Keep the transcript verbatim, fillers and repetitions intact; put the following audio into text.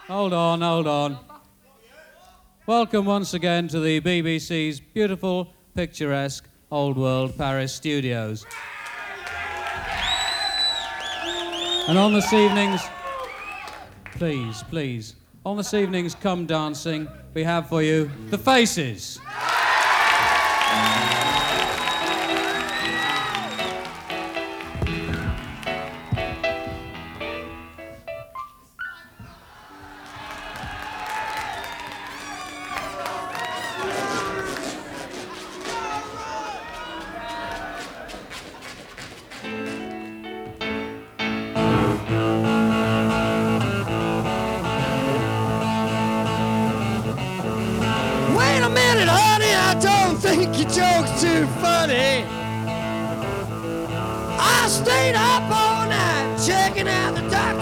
Hold on, hold on. Welcome once again to the B B C's beautiful, picturesque, Old World Paris studios. And on this evening's, please, please, on this evening's Come Dancing, we have for you The Faces. Wait a minute, honey, I don't think your joke's too funny. I stayed up all night checking out the doctor.